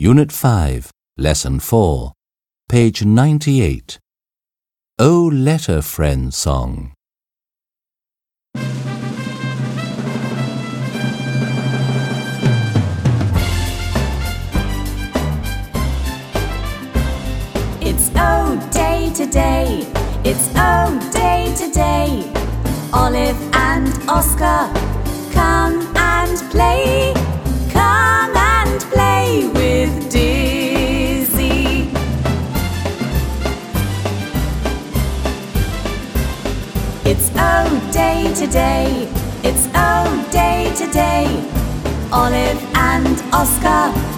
Unit 5, Lesson 4, page 98. Oh Letter Friend Song. It's O day today, it's O day today. Olive and Oscar, come and play. Come and play with Dizzy. It's O day today, it's O day today. Olive and Oscar,